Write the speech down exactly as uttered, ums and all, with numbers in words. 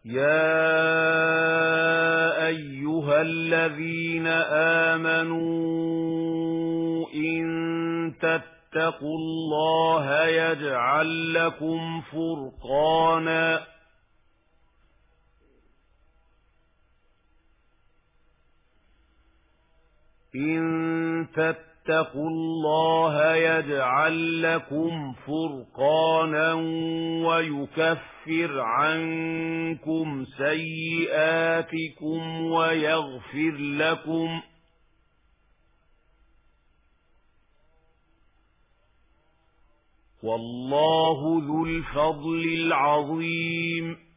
يا أيها الذين آمنوا إن تتقوا الله يجعل لكم فرقانا إن تتقوا الله يجعل لكم فرقانا ويكفر عنكم سيئاتكم ويغفر لكم والله ذو الفضل العظيم.